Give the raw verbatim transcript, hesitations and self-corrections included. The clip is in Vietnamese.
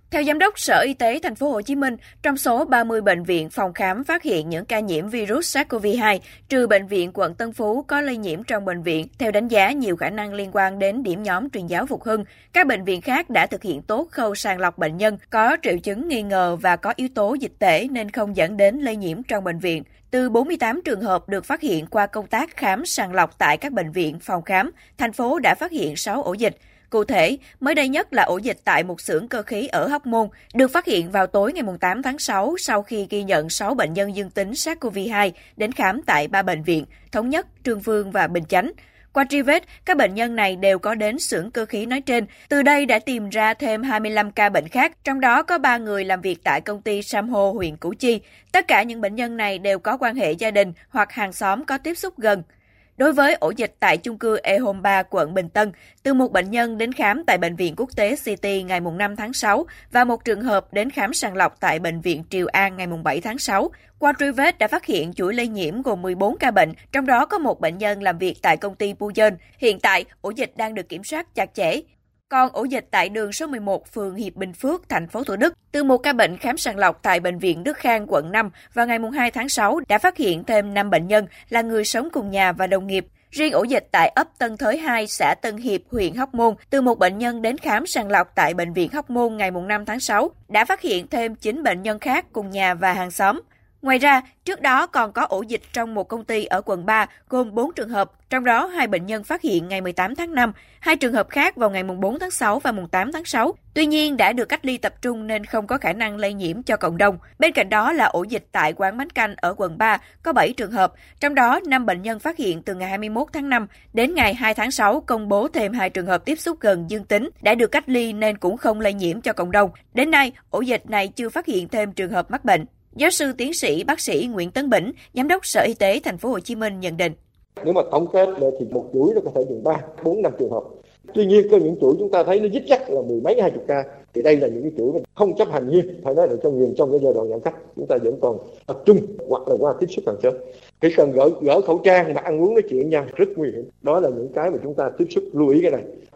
Theo Giám đốc Sở Y tế Thành phố Hồ Chí Minh, trong số ba mươi bệnh viện phòng khám phát hiện những ca nhiễm virus SARS-xê o vê hai, trừ bệnh viện quận Tân Phú có lây nhiễm trong bệnh viện, theo đánh giá nhiều khả năng liên quan đến điểm nhóm truyền giáo Phục Hưng. Các bệnh viện khác đã thực hiện tốt khâu sàng lọc bệnh nhân có triệu chứng nghi ngờ và có yếu tố dịch tễ nên không dẫn đến lây nhiễm trong bệnh viện. Từ bốn mươi tám trường hợp được phát hiện qua công tác khám sàng lọc tại các bệnh viện phòng khám, thành phố đã phát hiện sáu ổ dịch. Cụ thể, mới đây nhất là ổ dịch tại một xưởng cơ khí ở Hóc Môn, được phát hiện vào tối ngày tám tháng sáu sau khi ghi nhận sáu bệnh nhân dương tính SARS-xê o vê hai đến khám tại ba bệnh viện, Thống Nhất, Trương Vương và Bình Chánh. Qua truy vết, các bệnh nhân này đều có đến xưởng cơ khí nói trên. Từ đây đã tìm ra thêm hai mươi lăm ca bệnh khác, trong đó có ba người làm việc tại công ty Samho huyện Củ Chi. Tất cả những bệnh nhân này đều có quan hệ gia đình hoặc hàng xóm có tiếp xúc gần. Đối với ổ dịch tại chung cư E Home ba, quận Bình Tân, từ một bệnh nhân đến khám tại Bệnh viện Quốc tế City ngày năm tháng sáu và một trường hợp đến khám sàng lọc tại Bệnh viện Triều An ngày bảy tháng sáu. Qua truy vết đã phát hiện chuỗi lây nhiễm gồm mười bốn ca bệnh, trong đó có một bệnh nhân làm việc tại công ty Pujen. Hiện tại, ổ dịch đang được kiểm soát chặt chẽ. Còn ổ dịch tại đường số mười một, phường Hiệp Bình Phước, thành phố Thủ Đức, từ một ca bệnh khám sàng lọc tại Bệnh viện Đức Khang, quận năm vào ngày hai tháng sáu đã phát hiện thêm năm bệnh nhân là người sống cùng nhà và đồng nghiệp. Riêng ổ dịch tại ấp Tân Thới hai, xã Tân Hiệp, huyện Hóc Môn, từ một bệnh nhân đến khám sàng lọc tại Bệnh viện Hóc Môn ngày năm tháng sáu, đã phát hiện thêm chín bệnh nhân khác cùng nhà và hàng xóm. Ngoài ra, trước đó còn có ổ dịch trong một công ty ở quận ba gồm bốn trường hợp, trong đó hai bệnh nhân phát hiện ngày mười tám tháng năm, hai trường hợp khác vào ngày bốn tháng sáu và tám tháng sáu. Tuy nhiên đã được cách ly tập trung nên không có khả năng lây nhiễm cho cộng đồng. Bên cạnh đó là ổ dịch tại quán bánh canh ở quận ba có bảy trường hợp, trong đó năm bệnh nhân phát hiện từ ngày hai mươi mốt tháng năm đến ngày hai tháng sáu công bố thêm hai trường hợp tiếp xúc gần dương tính đã được cách ly nên cũng không lây nhiễm cho cộng đồng. Đến nay, ổ dịch này chưa phát hiện thêm trường hợp mắc bệnh. Giáo sư tiến sĩ bác sĩ Nguyễn Tấn Bỉnh, Giám đốc Sở Y tế Thành phố Hồ Chí Minh nhận định: Nếu mà tổng kết lại thì một chuỗi nó có thể từ ba, bốn, năm trường hợp. Tuy nhiên có những chuỗi chúng ta thấy nó dít dắt là mười mấy hai chục ca, thì đây là những cái chuỗi không chấp hành nghiêm, phải nói là trong nghiêm trong cái giai đoạn giãn cách chúng ta vẫn còn tập trung hoặc là qua tiếp xúc càng sớm. Cái cần gỡ gỡ khẩu trang mà ăn uống nói chuyện nhau rất nguy hiểm. Đó là những cái mà chúng ta tiếp xúc lưu ý cái này.